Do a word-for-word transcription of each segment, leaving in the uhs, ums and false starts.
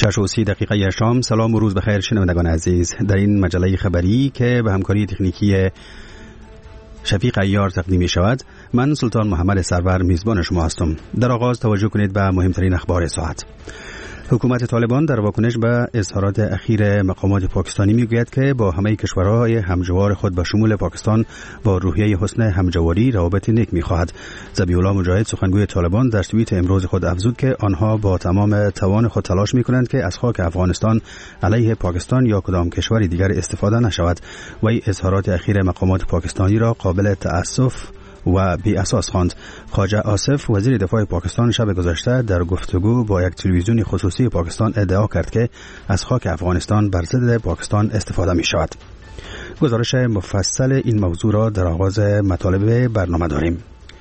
شش و سی دقیقه شام. سلام و روز بخیر شنوندگان عزیز. در این مجله خبری که به همکاری تکنیکی شفیق عیار تقدیم می شود، من سلطان محمد سرور میزبان شما هستم. در آغاز توجه کنید به مهمترین اخبار ساعت. حکومت طالبان در واکنش به اظهارات اخیر مقامات پاکستانی میگوید که با همه کشورهای همجوار خود به شمول پاکستان با روحیه حسن همجواری روابط نیک می‌خواهد. ذبیح الله مجاهد سخنگوی طالبان در توییت امروز خود افزود که آنها با تمام توان خود تلاش می‌کنند که از خاک افغانستان علیه پاکستان یا کدام کشور دیگر استفاده نشود. وی اظهارات اخیر مقامات پاکستانی را قابل تأسف و بی اساس خواند. خواجه آصف وزیر دفاع پاکستان شب گذشته در گفتگو با یک تلویزیون خصوصی پاکستان ادعا کرد که از خاک افغانستان بر ضد پاکستان استفاده می شود. گزارش مفصل این موضوع را در آغاز مطالب برنامه داریم.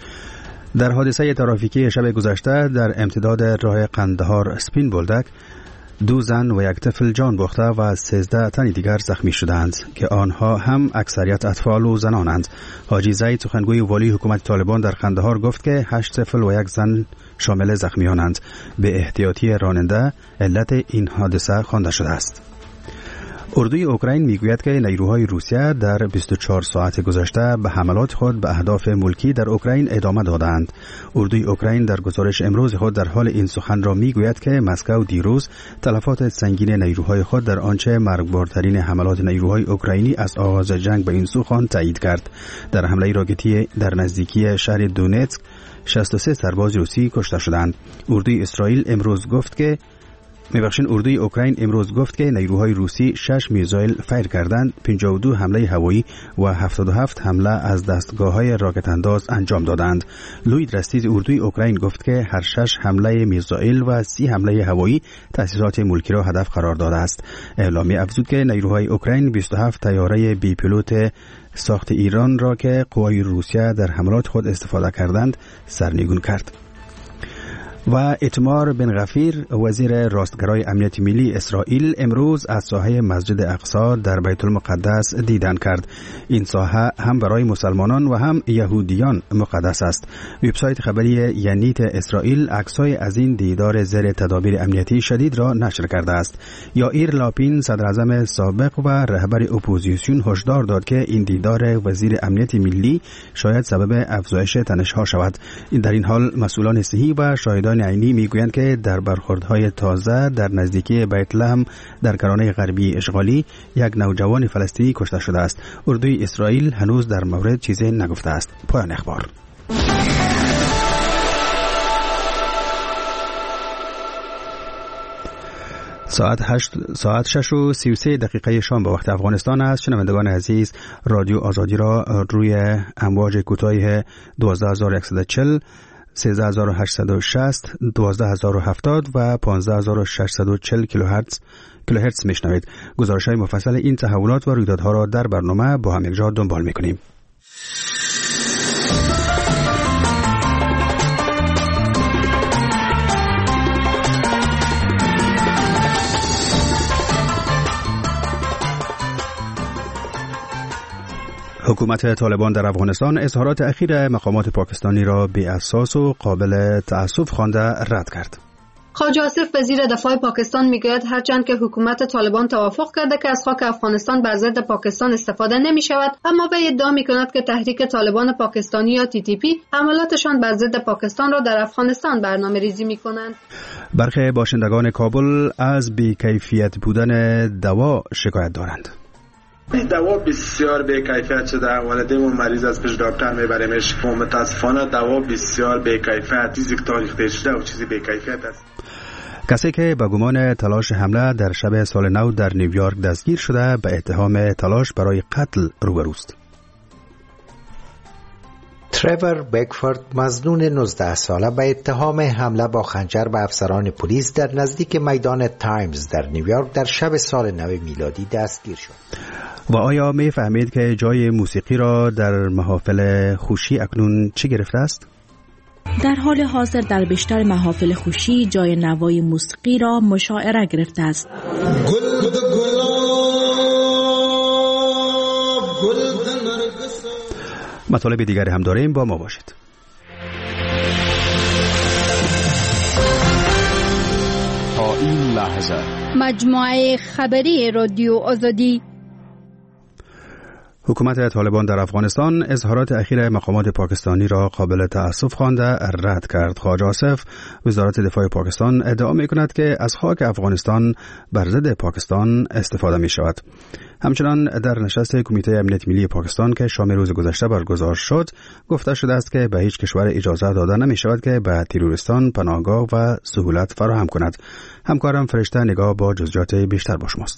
در حادثه ترافیکی شب گذشته در امتداد راه قندهار سپین بولدک دو زن و یک طفل جان باخته و سیزده تن دیگر زخمی شدند که آنها هم اکثریت اطفال و زنانند. حاجی زید سخنگوی والی حکومت طالبان در قندهار گفت که هشت طفل و یک زن شامل زخمیانند. به احتیاطی راننده علت این حادثه خوانده شده است. اردوی اوکراین میگوید که نیروهای روسیه در بیست و چهار ساعت گذشته به حملات خود به اهداف ملکی در اوکراین ادامه دادند. اردوی اوکراین در گزارش امروز خود در حال این سخن را میگوید که مسکو دیروز تلفات سنگین نیروهای خود در آنچه مرگبارترین حملات نیروهای اوکراینی از آغاز جنگ به این سو تایید کرد. در حمله راکتی در نزدیکی شهر دونتسک شصت و سه سرباز روسی کشته شدند. اردوی اسرائیل امروز گفت که میبخشین اردوی اوکراین امروز گفت که نیروهای روسی شش میزایل فیر کردند، پنجاه و دو حمله هوایی و هفتاد و هفت حمله از دستگاه‌های راکت انداز انجام دادند. لوید رستیز اردوی اوکراین گفت که هر شش حمله میزایل و سی حمله هوایی تأسیسات ملکی را هدف قرار داده است. اعلامیه افزود که نیروهای اوکراین بیست و هفت طیاره بی پیلوت ساخت ایران را که قوای روسیه در حملات خود استفاده کردند سرنگون کرد. و اتمار بن غفیر وزیر راستگرای امنیت ملی اسرائیل امروز از ساحه مسجد اقصی در بیت المقدس دیدن کرد. این ساحه هم برای مسلمانان و هم یهودیان مقدس است. وبسایت خبری ینیت اسرائیل عکسای از این دیدار زیر تدابیر امنیتی شدید را نشر کرده است. یائیر لاپین صدر اعظم سابق و رهبر اپوزیسیون هشدار داد که این دیدار وزیر امنیت ملی شاید سبب افزایش تنش‌ها شود. در این حال مسئولان صحی و شاهدان عینی میگویند که در برخوردهای تازه در نزدیکی بیت لحم در کرانه غربی اشغالی یک نوجوان فلسطینی کشته شده است. اردوی اسرائیل هنوز در مورد چیزی نگفته است. پایان اخبار. ساعت هشت ساعت شش و سی و سه دقیقه شام به وقت افغانستان است. شنوندگان عزیز، رادیو آزادی را روی امواج کوتاه دوازده هزار و صد و چهل، سیزده هزار و هشتصد و شصت، دوازده هزار و هفتاد و پانزده هزار و ششصد و چهل کیلوهرتز کیلوهرتز میشنوید. گزارش‌های مفصل این تحولات و رویدادها را در برنامه با هم یکجا دنبال می‌کنیم. حکومت طالبان در افغانستان اظهارات اخیر مقامات پاکستانی را بی اساس و قابل تأسف خوانده رد کرد. خواجه آصف وزیر دفاع پاکستان میگوید هرچند که حکومت طالبان توافق کرده که از خاک افغانستان بر ضد پاکستان استفاده نمی شود، اما وی ادعا می کند که تحریک طالبان پاکستانی یا تی تی پی حملاتشان بر ضد پاکستان را در افغانستان برنامه ریزی می کنند. برخی باشندگان کابل از بی‌کیفیت بودن دوا شکایت دارند. این دوا بسیار بی‌کیفیت شده. والدین مریض از پیش دکتر میبریمش و متاسفانه دوا بسیار بی‌کیفیت، چیزی که تاریخ شده و چیزی بی‌کیفیت است. کسی که به گمان تلاش حمله در شب سال نو در نیویورک دستگیر شده به اتهام تلاش برای قتل روبروست. تریور بکفورد مظنون نوزده ساله به اتهام حمله با خنجر به افسران پلیس در نزدیک میدان تایمز در نیویورک در شب سال نو میلادی دستگیر شد. و آیا می فهمید که جای موسیقی را در محافل خوشی اکنون چی گرفته است؟ در حال حاضر در بیشتر محافل خوشی جای نوای موسیقی را مشاعره گرفته است. گل مطالب دیگری هم داریم، با ما باشید. این لحظه مجموعه خبری رادیو آزادی. حکومت طالبان در افغانستان اظهارات اخیر مقامات پاکستانی را قابل تأسف خوانده رد کرد. خواجه آصف وزارت دفاع پاکستان ادعا می کند که از خاک افغانستان بر ضد پاکستان استفاده می شود. همچنان در نشست کمیته امنیت ملی پاکستان که شام روز گذشته برگزار شد گفته شده است که به هیچ کشور اجازه داده نمی شود که به تروریستان پناهگاه و سهولت فراهم کند. همکارم فرشته نگاه با جزئیات بیشتر با شماست.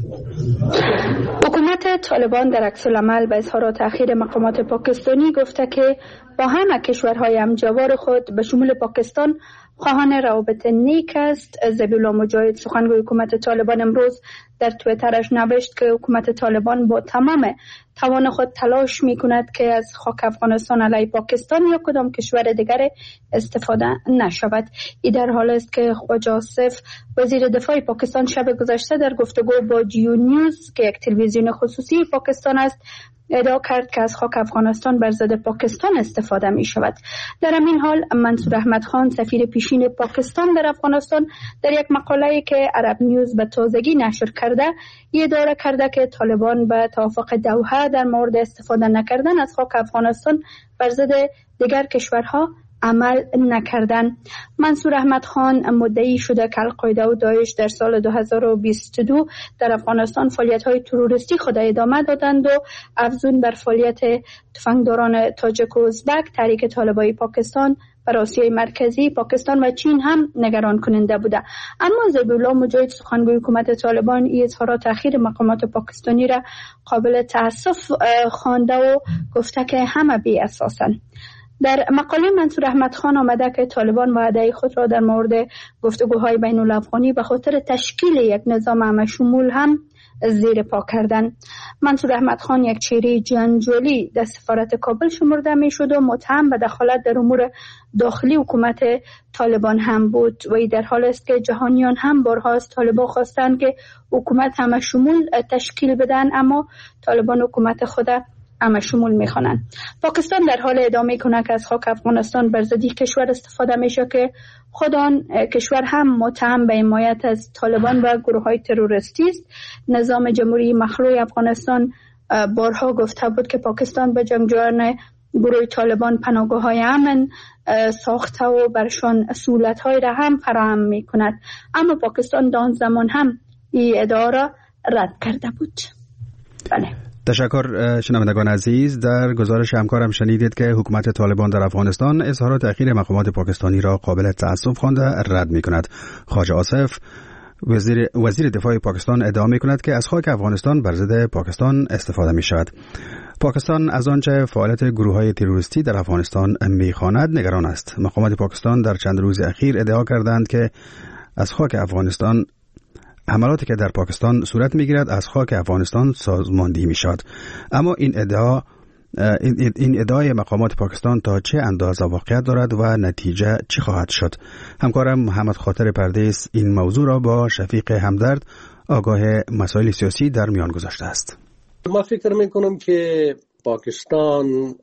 حکومت طالبان در عکس العمل به اظهارات اخیر مقامات پاکستانی گفته که با همه کشورهای همجوار خود به شمول پاکستان خواهان روابط نیک است. ذبیحالله مجاهد سخنگوی حکومت طالبان امروز در توییترش نوشت که حکومت طالبان با تمام توان خود تلاش می کند که از خاک افغانستان علیه پاکستان یا کدام کشور دیگر استفاده نشود. این در حال است که خواجه آصف وزیر دفاع پاکستان شب گذشته در گفتگو با جیو نیوز که یک تلویزیون خصوصی پاکستان است ادعا کرد که از خاک افغانستان بر ضد پاکستان استفاده می شود. در همین حال منصور احمد خان سفیر پیشین پاکستان در افغانستان در یک مقاله‌ای که عرب نیوز به تازگی نشر کرده ادعا کرده که طالبان به توافق دوحه در مورد استفاده نکردن از خاک افغانستان بر ضد دیگر کشورها عمل نکردن. منصور احمد خان مدعی شده که القاعده و داعش در سال دو هزار و بیست و دو در افغانستان فعالیت‌های تروریستی خود ادامه دادند و افزون بر فعالیت تفنگداران تاجیک و ازبک تحریک طالبای پاکستان بر آسیای مرکزی، پاکستان و چین هم نگران کننده بوده. اما ذبیحالله مجاهد سخنگوی حکومت طالبان این اظهارات اخیر مقامات پاکستانی را قابل تأسف خوانده و گفته که همه بی اساسن. در مقاله منصور احمد خان آمده که طالبان وعده خود را در مورد گفتگوهای بین الافغانی به خاطر تشکیل یک نظام همشمول هم زیر پا کردن. منصور احمد خان یک چهره جنجالی در سفارت کابل شمرده می شد و متهم به دخالت در امور داخلی حکومت طالبان هم بود و این در حال است که جهانیان هم بارها از طالبان خواستند که حکومت همشمول تشکیل بدن، اما طالبان حکومت خود اما شمول میخوانند. پاکستان در حال ادامه کنه که از خاک افغانستان بر ضد کشور استفاده میشه که خود آن کشور هم متهم به حمایت از طالبان و گروه‌های تروریستی است. نظام جمهوری مخلوع افغانستان بارها گفته بود که پاکستان به جنگجویان گروه طالبان پناهگاه‌های امن ساخته و برشان سهولت‌های را هم فراهم میکند، اما پاکستان در آن زمان هم این ادعا را رد کرده بود. بله. تشکر شنوندگان عزیز. در گزارش همکارم شنیدید که حکومت طالبان در افغانستان اظهارات اخیر مقامات پاکستانی را قابل تأسف خوانده رد می کند. خواجه آصف وزیر, وزیر دفاع پاکستان ادعا می کند که از خاک افغانستان بر ضد پاکستان استفاده می شود. پاکستان از آنچه فعالیت گروه‌های تروریستی در افغانستان می خواند نگران است. مقامات پاکستان در چند روز اخیر ادعا کردند که از خاک افغانستان حملاتی که در پاکستان صورت میگیرد از خاک افغانستان سازماندهی می شود. اما این ادعا این, این ادعای مقامات پاکستان تا چه اندازه واقعیت دارد و نتیجه چی خواهد شد؟ همکارم محمد خاطر پردیس این موضوع را با شفیق همدرد آگاه مسائل سیاسی در میان گذاشته است. ما فکر میکنم که پاکستان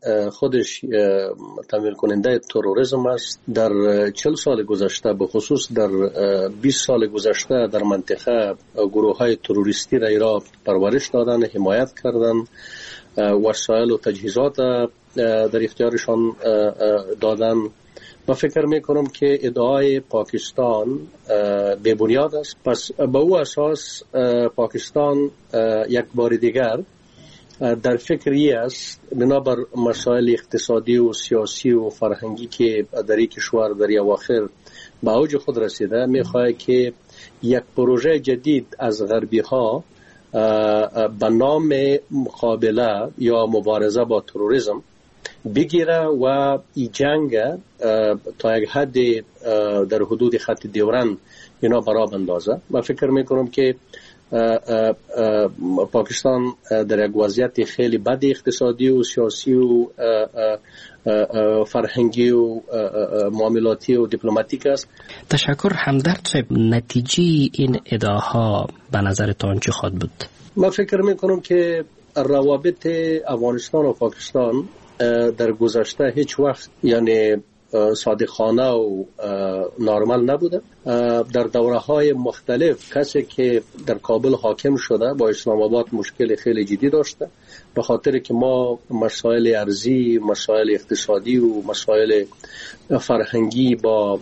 خودش تمویل کننده تروریسم است. در چهل سال گذشته به خصوص در بیست سال گذشته در منطقه گروه های تروریستی را ایران پرورش دادن، حمایت کردن، وسایل و تجهیزات در اختیارشان دادن. من فکر میکنم که ادعای پاکستان بی بنیاد است. پس به او اساس پاکستان یک بار دیگر در فکری است بنابر مسائل اقتصادی و سیاسی و فرهنگی که در این کشور در اواخر به اوج خود رسیده، میخواهد که یک پروژه جدید از غربی ها به نام مقابله یا مبارزه با تروریسم بگیره و این جنگ تا یک حد در حدود خط دیورند اینا برا بندازه. من فکر میکنم که پاکستان در یک وضعیت خیلی بد اقتصادی و سیاسی و فرهنگی و معاملاتی و دیپلماتیک است. تشکر. همدرد صاحب، نتیجه این ادعاها به نظرتان چه خواهد بود؟ من فکر میکنم که روابط افغانستان و پاکستان در گذشته هیچ وقت یعنی صادقانه و نارمل نبوده. در دوره های مختلف کسی که در کابل حاکم شده با اسلام آباد مشکل خیلی جدی داشته، به خاطر که ما مسائل ارضی، مسائل اقتصادی و مسائل فرهنگی با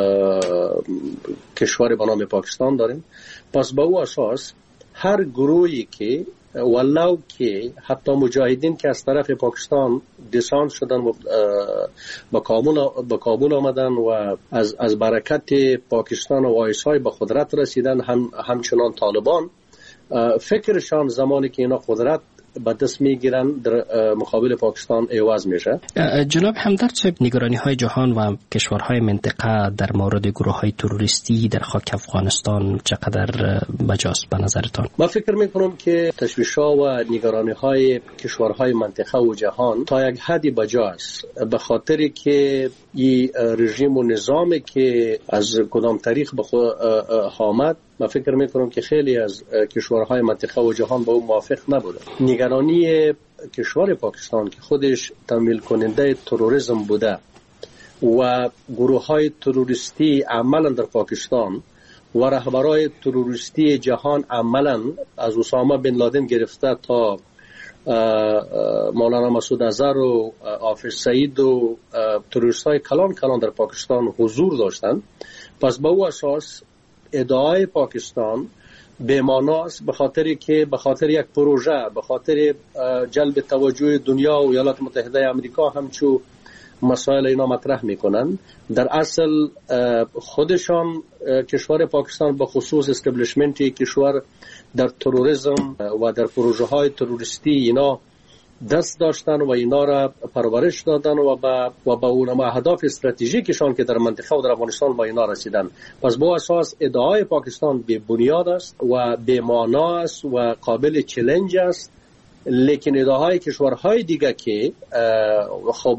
کشور به نام پاکستان داریم. پس با او اساس هر گروهی که ولو که حتی مجاهدین که از طرف پاکستان دسان شدن و به کابل به کابل آمدن و از از برکت پاکستان و وایسای به قدرت رسیدن، هم همچنان طالبان فکرشان زمانی که اینا قدرت به دست میگیرن در مقابل پاکستان عوض میشه. جناب همدرد صاحب، نگرانی های جهان و کشورهای منطقه در مورد گروه های تروریستی در خاک افغانستان چقدر بجاست به نظرتان؟ من فکر میکنم که تشویش ها و نگرانی های کشورهای منطقه و جهان تا یک حدی بجاست، به خاطر که این رژیم و نظامی که از کدام تاریخ به خود آمد، من فکر میکنم که خیلی از کشورهای منطقه و جهان با اون موافق نبوده. نگرانی کشور پاکستان که خودش تمویل کننده تروریسم بوده و گروه های تروریستی عملا در پاکستان و رهبرای تروریستی جهان عملا از اسامه بن لادن گرفته تا مولانا مسعود اظهر و حافظ سعید و تروریست های کلان کلان در پاکستان حضور داشتند. پس با او اساس ادعای پاکستان به معناست، به خاطر که به خاطر یک پروژه، به خاطر جلب توجه دنیا و ایالات متحده آمریکا همچو مسائل اینا مطرح میکنن. در اصل خودشان کشور پاکستان به خصوص استبلیشمنتی کشور در تروریسم و در پروژه های تروریستی اینا دست داشتن و اینا را پرورش دادن و با و با اون اهداف استراتژیکشان که در منطقه و در افغانستان با اینا رسیدن. پس با اساس ادعای پاکستان به بنیاد است و به معنا است و قابل چالش است، لیکن ادعای کشورهای دیگه که خب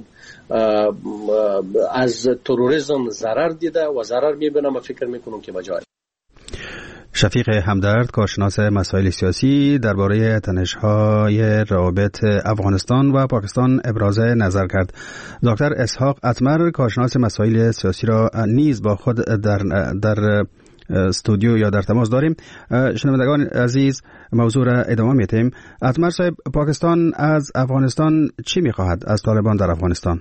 از تروریسم ضرر دیده و ضرر میبینه، من فکر میکنم که بجای. شفیق همدرد، کارشناس مسائل سیاسی، درباره تنش‌های روابط افغانستان و پاکستان ابراز نظر کرد. دکتر اسحاق اتمر، کارشناس مسائل سیاسی را نیز با خود در در استودیو یا در تماس داریم. شنوندگان عزیز، موضوع را ادامه می‌دهیم. اتمر صاحب، پاکستان از افغانستان چی می‌خواهد از طالبان در افغانستان؟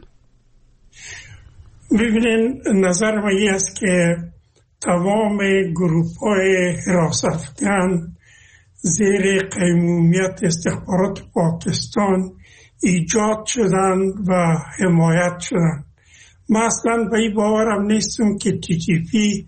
ببینید، نظر من این است که تمام گروه‌های حراست افغان زیر قیمومیت استخبارات پاکستان ایجاد شدن و حمایت شدن. من اصلا به این باورم نیستم که تی تی پی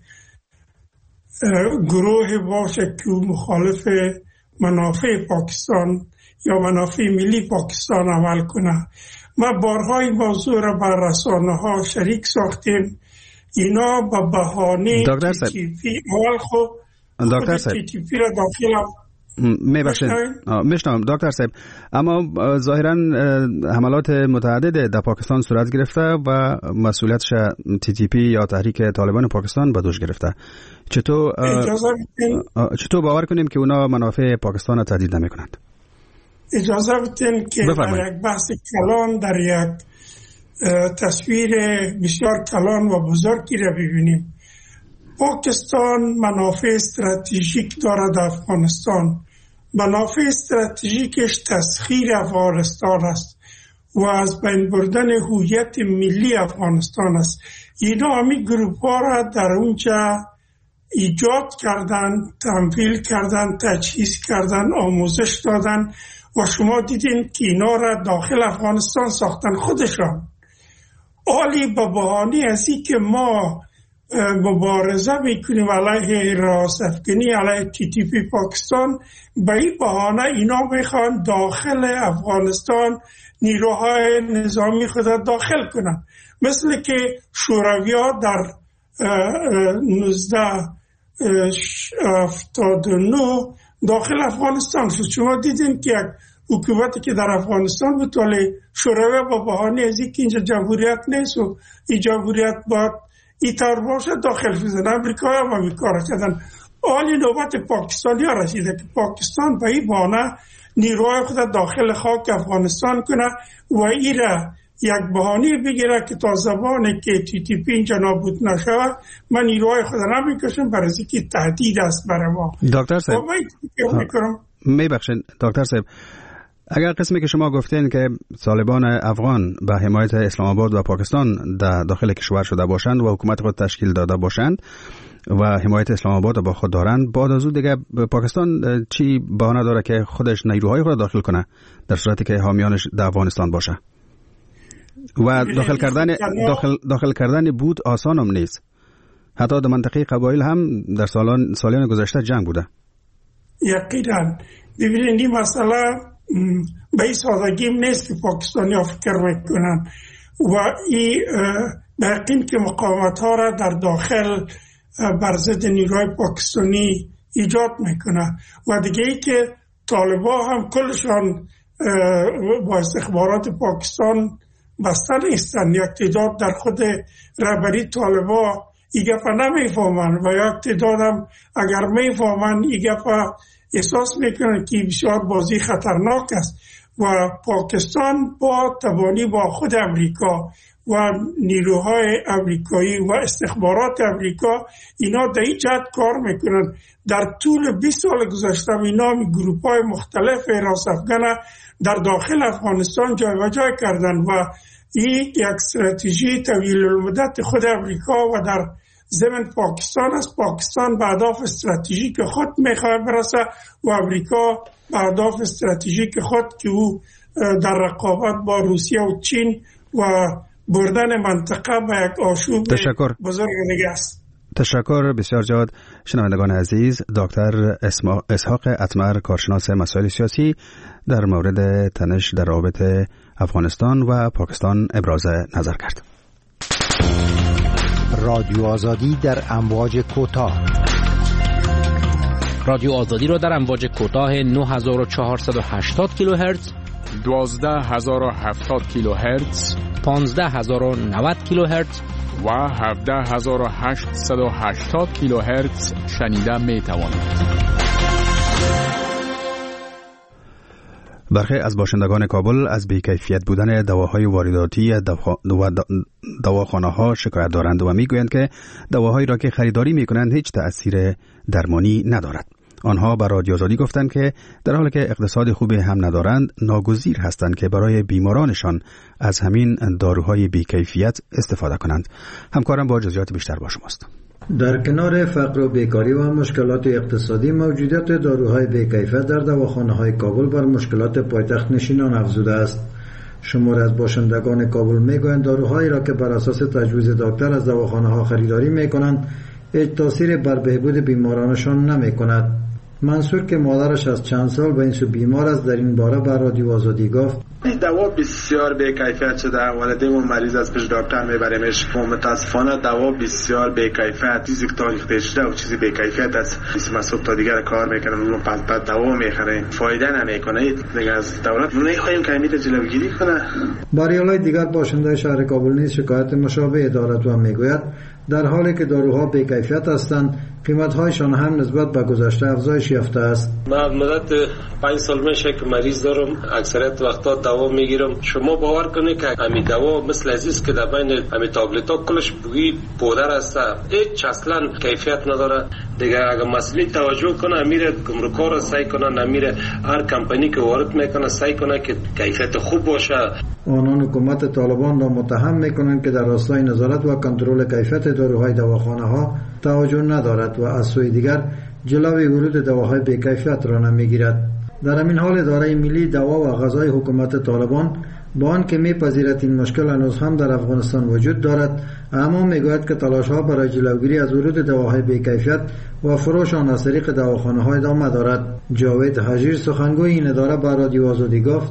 گروه باشه که مخالف منافع پاکستان یا منافع ملی پاکستان عمل کنه. ما بارها این موضوع را بر رسانه ها شریک ساختیم. اینا با بهانه تی تی پی اول خود تی تی پی را داخل میبخشید میشنم دکتر صاحب، اما ظاهرا حملات متعدد در پاکستان صورت گرفته و مسئولیتش تی تی پی یا تحریک طالبان پاکستان به دوش گرفته. چطور چطور باور کنیم که اونا منافع پاکستان را تهدید نمی کنند؟ اجازه بدین که بفرمایید. در یک بحث کلان، در یک تصویر بسیار کلان و بزرگی را ببینیم. پاکستان منافع استراتژیک دارد در افغانستان. منافع استراتژیکش تسخیر افغانستان است و از بین بردن هویت ملی افغانستان است. اینا همی گروپ ها را در اونجا ایجاد کردن، تمویل کردن، تجهیز کردن، آموزش دادن و شما دیدین که اینا را داخل افغانستان ساختن خودشان. عالی به بهانه از این که ما مبارزه میکنیم علیه حراست افغانی، علیه تی تی پی پاکستان، به این بهانه اینا میخوان داخل افغانستان نیروهای نظامی خود داخل کنن، مثل که شوروی‌ها در نوزده هفتاد و نه داخل افغانستان شد. شما دیدین که یک حکومتی که در افغانستان بود، ولی شوروی با بهانه از اینکه اینجا جمهوریت نیست و این جمهوریت باید ایتار باشه داخل شدن. امریکا هم همین کار کردن. حالی نوبت پاکستانی ها رسیده که پاکستان به این بهانه نیروهای خود داخل خاک افغانستان کنه و این را یک بهانه بگیره که تا زبانی که تی تی پی اینجا نابود نشود من نیروهای خود نمیکشم، برای اینکه تهدید است برای ما. دکتر صاحب میبخشید دکتر صاحب، اگر قسمی که شما گفتین که طالبان افغان به حمایت اسلام آباد و پاکستان در داخل کشور شده باشند و حکومت خود تشکیل داده باشند و حمایت اسلام آباد با خود دارند، بعد از اون دیگه پاکستان چی بهانه داره که خودش نیروهای خود داخل کنه در صورتی که حامیانش در افغانستان باشه؟ و داخل کردن داخل داخل کردن بود آسان هم نیست. حتی در منطقه قبایل هم در سالان سالیان گذشته جنگ بوده. یقینا ببینید این مسئله به این سادگی نیست که پاکستانی ها فکر میکنن و این به یقین که مقاومت ها را در داخل بر ضد نیروهای پاکستانی ایجاد میکنه و دیگه ای که طالبان هم کلشان با استخبارات پاکستان بسته نیستن. یک تعداد در خود رهبری طالبان این گفت نمیفهمن و یک تعداد هم اگر میفهمن این گفت احساس میکنن که بسیار بازی خطرناک است و پاکستان با تبانی با خود امریکا و نیروهای امریکایی و استخبارات امریکا اینا در این جهت کار میکنن. در طول بیست سال گذشته اینا گروپ های مختلف راست افغان در داخل افغانستان جای و جای کردن و این یک استراتژی طویل المدت خود امریکا و در ضمن پاکستان است. پاکستان به اهداف استراتژیک خود میخواد برسه و امریکا به اهداف استراتژیک خود که او در رقابت با روسیه و چین و بردن منطقه به یک آشوب بزرگ دیگه است. تشکر بسیار جاد. شنوندگان عزیز، دکتر اسحاق اتمر، کارشناس مسائل سیاسی، در مورد تنش در رابطه افغانستان و پاکستان ابراز نظر کرد. رادیو آزادی در امواج کوتاه. رادیو آزادی را در امواج کوتاه نه هزار و چهارصد و هشتاد کیلوهرتز، دوازده هزار و هفتاد کیلوهرتز، پانزده هزار و نود کیلوهرتز و هفده هزار و هشتصد و هشتاد کیلوهرتز شنیده می توانید. برخی از باشندگان کابل از بی‌کیفیت بودن دواهای وارداتی و دواخانه‌ها شکایت دارند و میگویند که دواهایی را که خریداری میکنند هیچ تأثیر درمانی ندارد. آنها بر رادیو آزادی گفتند که در حالی که اقتصاد خوبی هم ندارند، ناگزیر هستند که برای بیمارانشان از همین داروهای بی‌کیفیت استفاده کنند. همکارم با جزئیات بیشتر با شماست. در کنار فقر و بیکاری و مشکلات اقتصادی، موجودیت داروهای بی‌کیفیت در دواخانه‌های کابل بر مشکلات پایتخت نشینان افزوده است. شمار از باشندگان کابل میگویند داروهایی را که بر اساس تجویز دکتر از دواخانه‌ها خریداری میکنند هیچ تأثیری بر بهبود بیمارانشان نمیکند. منصور که مادرش از چند سال به این سو بیمار است در این باره بر رادیو آزادی گفت دوا بسیار بی‌کیفیت شده. والدین مریض از پیش دکتر میبریمش و متاسفانه دوا بسیار بی‌کیفیت، چیزی که تاریخ شده و چیزی بی‌کیفیت است. اسم صبح تا دیگر کار میکنم اون پس بعد دوا میخریم، فایده نمیکنه. دیگه از دولت نمیخوایم که امید جلوگیری کنه. بریالای دیگر باشنده شهر کابل نیز شکایت مشابه دارد و میگوید در حالی که داروها بی‌کیفیت هستند، قیمت‌هایشان هم نسبت به گذشته افزایش یافته است. من مدت پنج سال میشه که مریض دارم، اکثریت وقتا دوا میگیرم. شما باور کنید که همین دوا مثل عزیز که در بین همین تابلت‌ها کلش بوی پودر است، هیچ اصلا کیفیت نداره. دیگه اگر مسئله توجه کنه، امیر گمرک‌ها را سعی کنه، امیر هر کمپانی که وارد میکنه سعی کنه که کیفیت خوب باشه. آنان حکومت طالبان را متهم میکنند که در راستای نظارت و کنترل کیفیت داروهای دواخانه‌ها توجه ندارد و از سوی دیگر جلوی ورود دواهای بی‌کیفیت را نمیگیرد. در همین حال اداره ملی دوا و غذای حکومت طالبان با آنکه میپذیرد این مشکل هنوز هم در افغانستان وجود دارد، اما میگوید که تلاش‌ها برای جلوگیری از ورود دواهای بی‌کیفیت و فروش آن از طریق دواخانه‌ها ادامه دارد. جاوید حجیر سخنگوی این اداره با رادیو آزادی گفت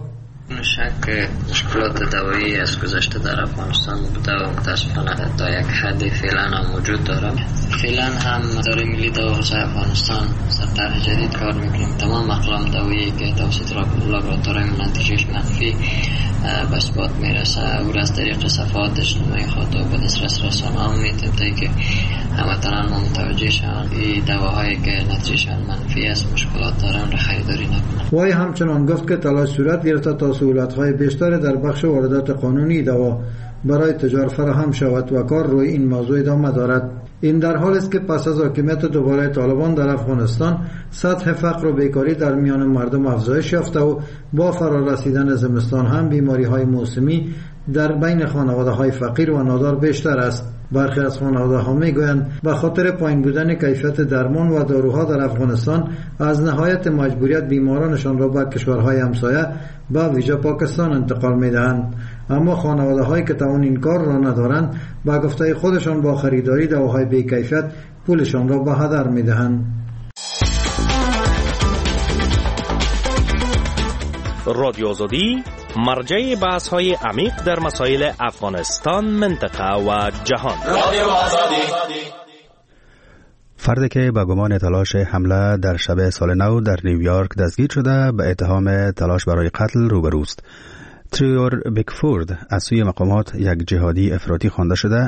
شک مشکلات دوایی از گذشته در افغانستان بوده و متاسفانه تا یک حدی فعلا هم وجود دارد. فعلا هم اداره ملی دوا غذای افغانستان سر طرح جدید کار میکنیم. تمام اقلام دوایی که توسط لابراتوارهای نتیجهش منفی به اثبات میرسه او را از طریق صفحات اجتماعی خود و به دسترس رسانه‌ها میتیم تا که هموطنان ما متوجه شوند این دواهایی که نتیجهشان منفی است مشکلات دارن را خریداری نکنند. وی همچنان گفت که تلاش صورت گرفته تا سهولت‌های بیشتر در بخش واردات قانونی دوا برای تجار فراهم شود و کار روی این موضوع ادامه دارد. این در حالی است که پس از حاکمیت دوباره طالبان در افغانستان سطح فقر و بیکاری در میان مردم افزایش یافته و با فرارسیدن زمستان هم بیماری‌های موسمی در بین خانواده‌های فقیر و نادار بیشتر است. برخی از خانواده‌ها میگویند به خاطر پایین بودن کیفیت درمان و داروها در افغانستان از نهایت مجبوریت بیمارانشان را به کشورهای همسایه به ویژه پاکستان انتقال میدهند. اما خانواده‌هایی که توان این کار را ندارند به گفته خودشان با خریداری دواهای بی‌کیفیت پولشان را به هدر میدهند. رادیو آزادی مرجع بحث های عمیق در مسائل افغانستان، منطقه و جهان. رادیو آزادی. فردی که با گمان تلاش حمله در شب سال نو در نیویورک دستگیر شده به اتهام تلاش برای قتل روبروست. تریور بیکفورد از سوی مقامات یک جهادی افراطی خوانده شده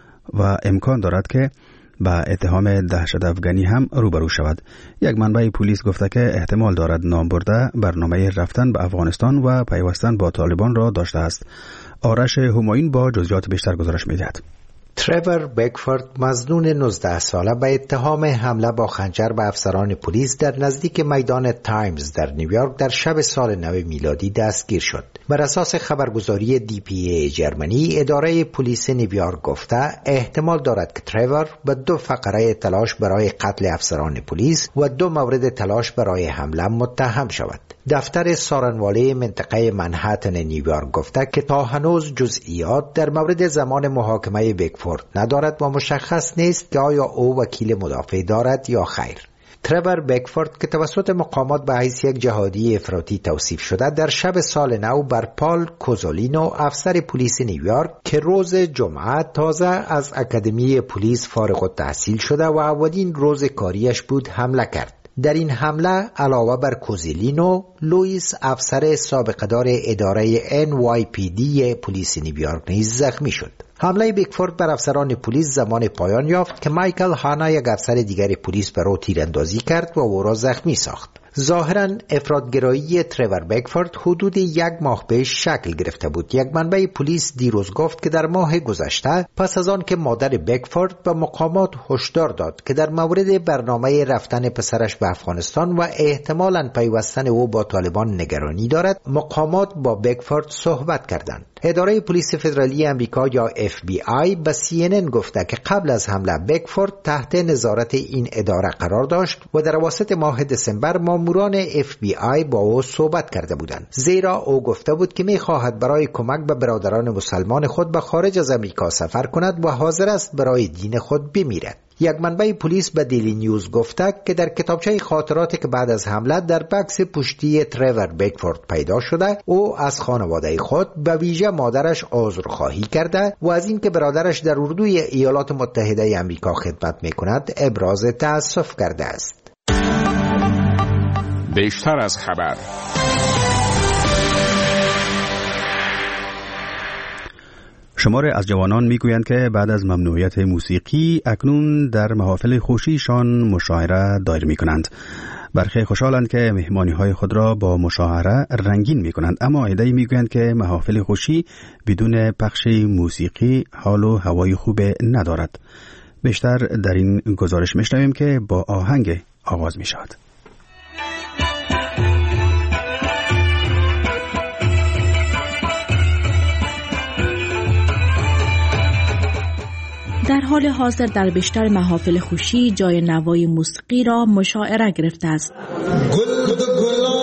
و امکان دارد که با اتهام دهشت افغانی هم روبرو شود. یک منبع پلیس گفته که احتمال دارد نام برده برنامه رفتن به افغانستان و پیوستن با طالبان را داشته است. آرش همایون با جزئیات بیشتر گزارش می‌دهد. تریور بیکفورد مظنون نوزده ساله به اتهام حمله با خنجر به افسران پلیس در نزدیک میدان تایمز در نیویورک در شب سال نو میلادی دستگیر شد. بر اساس خبرگزاری دی پی ای جرمنی، اداره پلیس نیویورک گفته احتمال دارد که تریور به دو فقره تلاش برای قتل افسران پلیس و دو مورد تلاش برای حمله متهم شود. دفتر سارنوالی منطقه منهتن نیویورک گفته که تا هنوز جزئیات در مورد زمان محاکمه بیکفورد ندارد و مشخص نیست که آیا او وکیل مدافع دارد یا خیر. تریور بیکفورد که توسط مقامات به حیث یک جهادی افراطی توصیف شده، در شب سال نو بر پال کوزولینو، افسر پلیس نیویورک که روز جمعه تازه از اکادمی پلیس فارغ التحصیل شده و اولین روز کاریش بود، حمله کرد. در این حمله علاوه بر کوزولینو، لوئیس افسر سابقه‌دار اداره ان وای پی دی پلیس نیویورک نیز زخمی شد. حمله بیکفورد بر افسران پلیس زمان پایان یافت که مایکل هانا، یک افسر دیگر پلیس، بر او تیراندازی کرد و او را زخمی ساخت. ظاهراً افراط‌گرایی تریور بیکفورد حدود یک ماه پیش شکل گرفته بود. یک منبع پلیس دیروز گفت که در ماه گذشته پس از آن که مادر بیکفورد به مقامات هشدار داد که در مورد برنامه رفتن پسرش به افغانستان و احتمالاً پیوستن او با طالبان نگرانی دارد، مقامات با بیکفورد صحبت کردند. اداره پلیس فدرالی امریکا یا اف بی آی به سی ان ان گفته که قبل از حمله بیکفورد تحت نظارت این اداره قرار داشت و در اواسط ماه دسامبر ماموران اف بی آی با او صحبت کرده بودند، زیرا او گفته بود که می‌خواهد برای کمک به برادران مسلمان خود به خارج از امریکا سفر کند و حاضر است برای دین خود بمیرد. یک منبع پلیس به دیلی نیوز گفته که در کتابچه خاطراتی که بعد از حمله در بکس پشتی تریور بیکفورد پیدا شده، او از خانواده خود به ویژه مادرش عذرخواهی کرده و از اینکه برادرش در اردوی ایالات متحده آمریکا خدمت می‌کند ابراز تأسف کرده است. بیشتر از خبر. شمار از جوانان میگویند که بعد از ممنوعیت موسیقی اکنون در محافل خوشیشان مشاعره دایر میکنند. برخی خوشحالند که مهمانی‌های خود را با مشاعره رنگین میکنند، اما عده‌ای میگویند که محافل خوشی بدون پخش موسیقی حال و هوای خوب ندارد. بیشتر در این گزارش میشنویم که با آهنگ آغاز میشود. در حال حاضر در بیشتر محافل خوشی جای نوای موسیقی را مشاعره گرفته است. گل د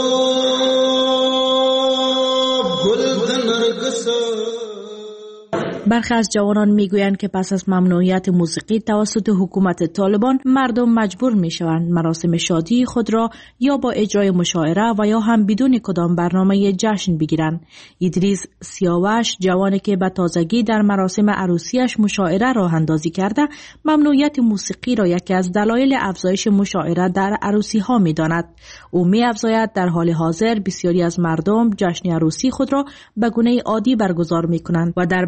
گلاب گل د نرگس. برخی از جوانان میگویند که پس از ممنوعیت موسیقی توسط حکومت طالبان مردم مجبور میشوند مراسم شادی خود را یا با اجرای مشاعره و یا هم بدون کدام برنامه جشن بگیرند. ادریس سیاوش، جوانی که به تازگی در مراسم عروسیش مشاعره راه اندازی کرده، ممنوعیت موسیقی را یکی از دلایل افزایش مشاعره در عروسی ها می‌داند. او می‌افزاید در حال حاضر بسیاری از مردم جشن عروسی خود را به گونه عادی برگزار می‌کنند و در برخی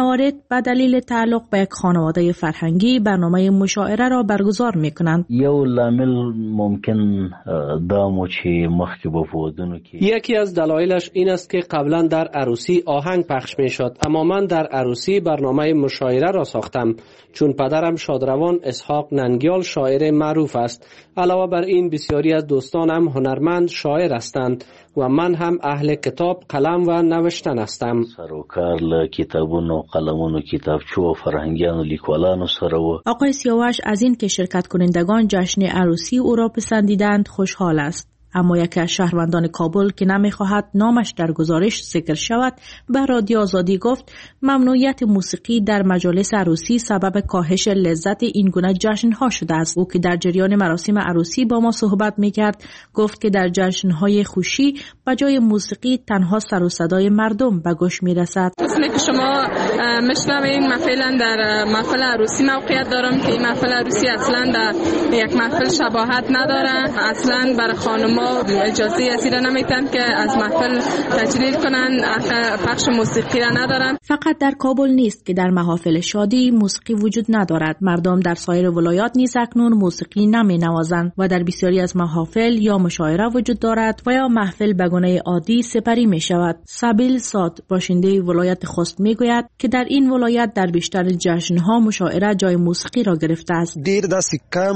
موارد به دلیل تعلق به یک خانواده فرهنگی برنامه مشاعره را برگزار می‌کنند. یو لامل ممکن دامو چې مخکې به ودونو کې یکی از دلایلش این است که قبلا در عروسی آهنگ پخش می‌شد، اما من در عروسی برنامه مشاعره را ساختم چون پدرم شادروان اسحاق ننگیال شاعر معروف است. علاوه بر این بسیاری از دوستانم هنرمند شاعر هستند و من هم اهل کتاب، قلم و نوشتن هستم. سروکار له کتابونو، قلمونو، کتابچو فرهنگیانو، لیکوالانو سره و. آقای سیاوش از این که شرکت کنندگان جشن عروسی او را پسندیدند خوشحال است. اما یکی از شهروندان کابل که نمیخواهد نامش در گزارش ذکر شود به رادیو آزادی گفت ممنوعیت موسیقی در مجالس عروسی سبب کاهش لذت این گونه جشن‌ها شده است. او که در جریان مراسم عروسی با ما صحبت می‌کرد گفت که در جشن‌های خوشی به جای موسیقی تنها سر و صدای مردم به گوش می‌رسد. مثل که شما میشنوید من فعلا در محفل عروسی موقعیت دارم که این محفل عروسی اصلا در یک محفل شباهت نداره. اصلا برای خانم ما اجازه ازی را نمیتن که از محفل تجلیل کنن، پخش موسیقی را ندارن. فقط در کابل نیست که در محافل شادی موسیقی وجود ندارد. مردم در سایر ولایات نیز اکنون موسیقی نمی نوازند و در بسیاری از محافل یا مشاعره وجود دارد و یا محفل به گونه عادی سپری می شود. سبیل ساد باشنده ولایت خوست می گوید که در این ولایت در بیشتر جشنها مشاعره جای موسیقی را گرفته است. دیر دست کم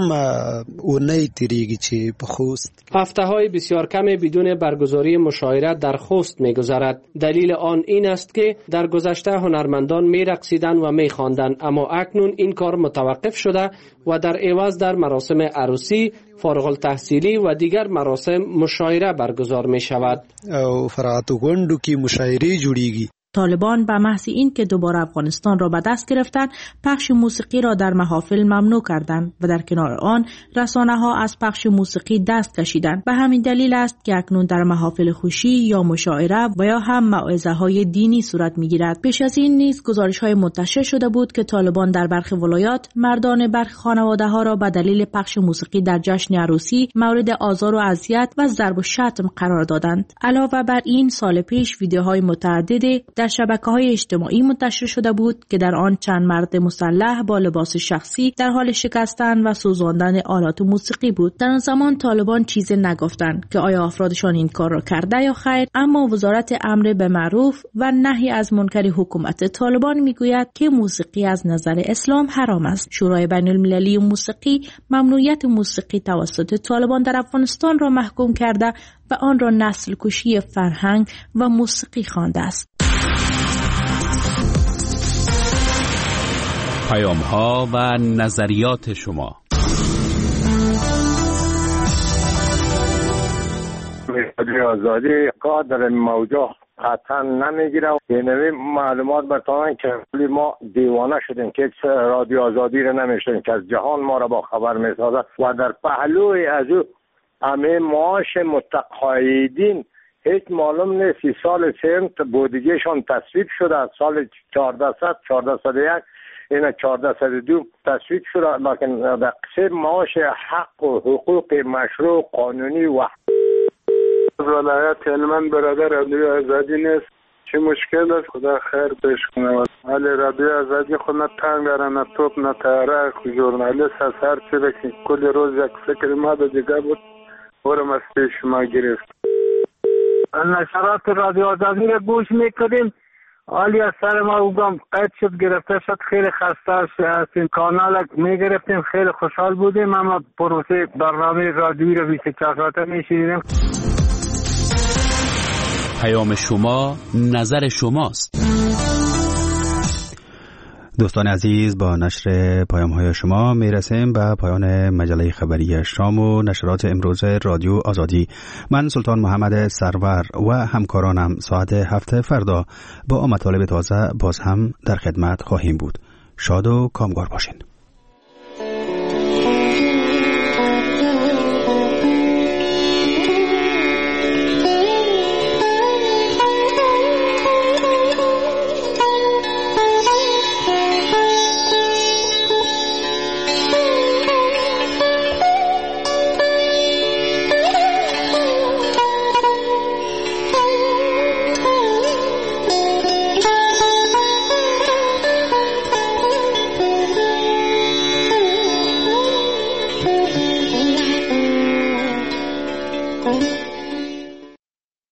اونایی تیریگی چی په خوست هفته های بسیار کم بدون برگزاری مشاعره در خوست می گذرد. دلیل آن این است که در گذشته هنرمندان می رقصیدند و می خواندند، اما اکنون این کار متوقف شده و در عوض در مراسم عروسی، فارغ التحصیلی و دیگر مراسم مشاعره برگزار می شود. او فراتو گوندو کی مشاعره جوړیږي. طالبان به محض این که دوباره افغانستان را به دست گرفتند پخش موسیقی را در محافل ممنوع کردند و در کنار آن رسانه ها از پخش موسیقی دست کشیدند. به همین دلیل است که اکنون در محافل خوشی یا مشاعره و یا هم موعظه های دینی صورت می گیرد. پیش از این نیز گزارش های منتشر شده بود که طالبان در برخی ولایات مردان برخی خانواده ها را به دلیل پخش موسیقی در جشن عروسی مورد آزار و اذیت و ضرب و شتم قرار دادند. علاوه بر این سال پیش ویدیوهای متعددی در شبکه‌های اجتماعی منتشر شده بود که در آن چند مرد مسلح با لباس شخصی در حال شکستن و سوزاندن آلات موسیقی بود. در آن زمان طالبان چیزی نگفتند که آیا افرادشان این کار را کرده یا خیر، اما وزارت امر به معروف و نهی از منکر حکومت طالبان میگوید که موسیقی از نظر اسلام حرام است. شورای بین المللی موسیقی ممنوعیت موسیقی توسط طالبان در افغانستان را محکوم کرده و آن را نسل کشی فرهنگ و موسیقی خوانده است. پیام ها و نظریات شما. رادیو آزادی قادر موضوع قطعا نمیگیره. یعنی معلومات برتانن که ما دیوانه شدیم که رادیو آزادی رو نمیشتیم که از جهان ما را با خبر میسازد و در پهلوی از او همه معاش متقاعدین هیچ معلوم نیست. سی سال سیم بودجهشان تصویب شده از سال چهاردهصد چهاردهصد و یک این چهاردهصد و دو تصویب شده، لیکن در قسم معاش حق و حقوق مشروع قانونی و ولایت هلمند برادر رادیو آزادی نیست. چه مشکل است؟ خدا خیر پیش کنه. ولی رادیو آزادی خود نه تنگ داره، نه توپ، نه تیاره. ژورنالیست از هر چی که کل روز یک فکر ما ده دیگه بود برم از پیش ما گرفت. نشرات رادیو آزادی را گوش میکردیم، حالی از سر ما اوگم قید شد، گرفته شد. خیلی خسته از این کانال میگرفتیم، خیلی خوشحال بودیم، اما پروسه برنامه رادیویی را بیست و چهار ساعته میشیدیم. پیام شما نظر شماست. دوستان عزیز، با نشر پیام های شما میرسیم به پایان مجله خبری شام و نشرات امروز رادیو آزادی. من سلطان محمد سرور و همکارانم ساعت هفت فردا با مطالب تازه باز هم در خدمت خواهیم بود. شاد و کامگار باشین.